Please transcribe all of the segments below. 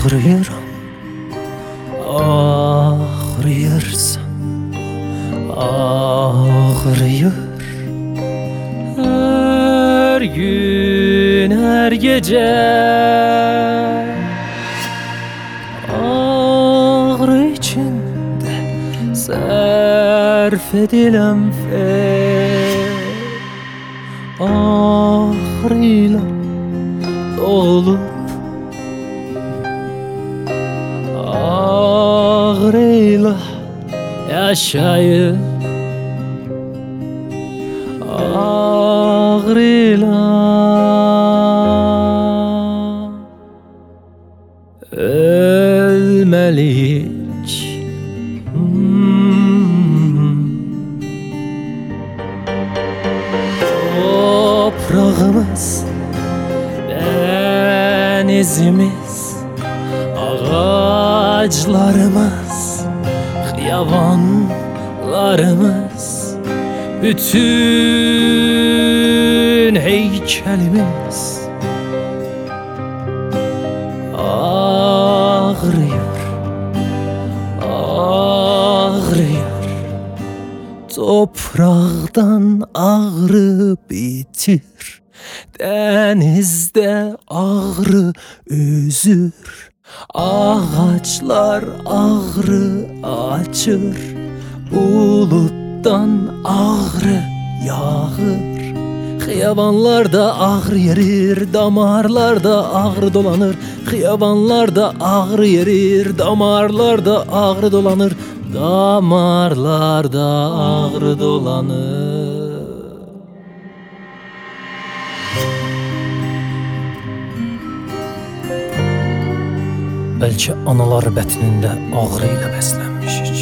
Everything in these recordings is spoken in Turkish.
Ağrıyıram, ağrıyırsan, ağrıyır. Her gün, her gece ağrı içinde sərf ediləm ağrıyla dolup ağrıyla yaşayıp ağrıyla ölmeliyik. Toprağımız, denizimiz, ağaçlarımız, xiyavanlarımız, bütün heykelimiz ağrıyor, ağrıyor. Topraqdan ağrı bitir, denizde ağrı üzür. Ağaçlar ağrı açır, buluttan ağrı yağır. Xiyavanlarda ağrı yerir, damarlarda ağrı dolanır. Xiyavanlarda ağrı yerir, damarlarda ağrı dolanır. Damarlarda ağrı dolanır. Belki analar bətnində ağrı ilə bəslənmişik.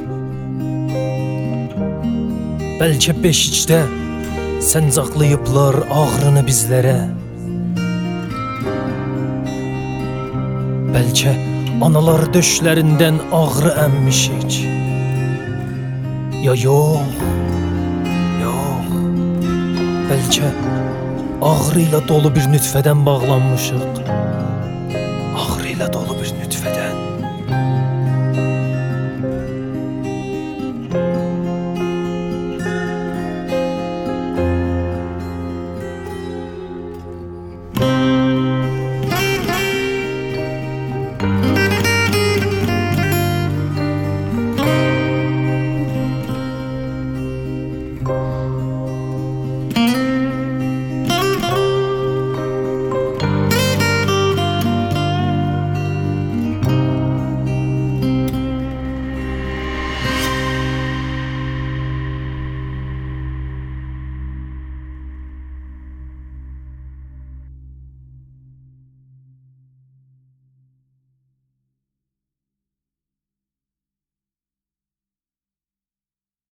Belki beşikdə səncaqlayıblar ağrını bizlərə. Belki analar döşlərindən ağrı əmmişik. Ya yox, yox. Belki ağrı ilə dolu bir nütfədən bağlanmışıq. Ağrı ilə dolu